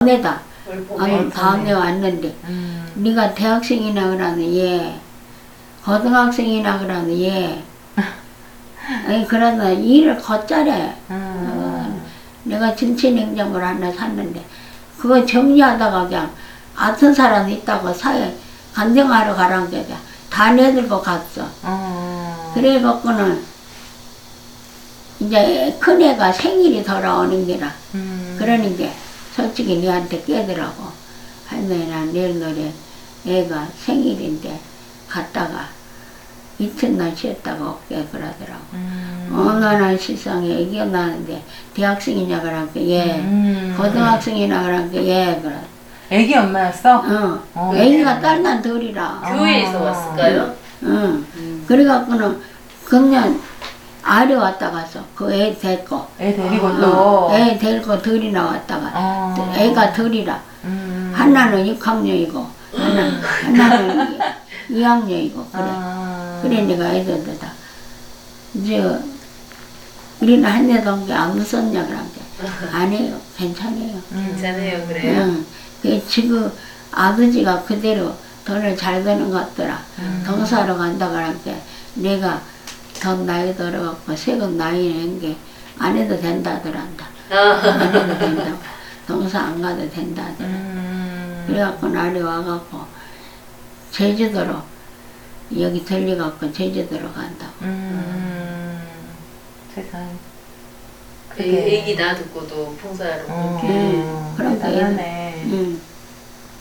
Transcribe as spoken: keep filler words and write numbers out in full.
내다. 뭘 아니 보면 다음에 왔는데 음. 네가 대학생이나 그러는 예. 고등학생이나 그러는 예. 아니 그러나 일을 걷자래. 음. 내가 진치냉장고를 하나 샀는데 그거 정리하다가 그냥 아픈 사람 있다고 사회 간증하러 가란 게 다 내들고 갔어. 어. 그래 갖고는 이제 큰애가 생일이 돌아오는 게라. 음. 그러는 게 솔직히 니한테 깨더라고. 할머니나 내일 노래 애가 생일인데 갔다가 이튿날 쉬었다가 올게 그러더라고. 음. 어느 날 시상에 애기가 나는데 대학생이냐 그러니까 예. 음. 고등학생이나 그러니까 예. 그래. 애기 엄마였어? 어. 어. 애기가 딸난 둘이라. 교회에서 아. 왔을까요? 응. 음. 그래갖고는 금년 아래 왔다 갔어. 그 애 데리고. 애 데리고 어, 또. 애 데리고 둘이 나왔다가. 어. 애가 둘이라. 음. 하나는 육 학년이고, 하나, 하나는 이 학년이고, 그래. 아. 그래, 내가 애들도 다. 이제, 우리는 한여 동기 안 무섭냐, 그런 게. 안 해요. 괜찮아요. 괜찮아요, 그래요? 응. 그 지금 아버지가 그대로 돈을 잘 버는 것 같더라. 음. 동사로 간다 그런 게 내가 돈 나이 들어갖고 세금 나이 낸 게 안 해도 된다더란다. 안 해도 된다고. 동사 안 가도 된다더라. 음. 그래갖고 날이 와갖고 제주도로 여기 들려갖고 제주도로 간다고. 음. 세상. 그 애기 나 듣고도 봉사하러 어. 그렇게 음. 그런 게 대단하네. 응.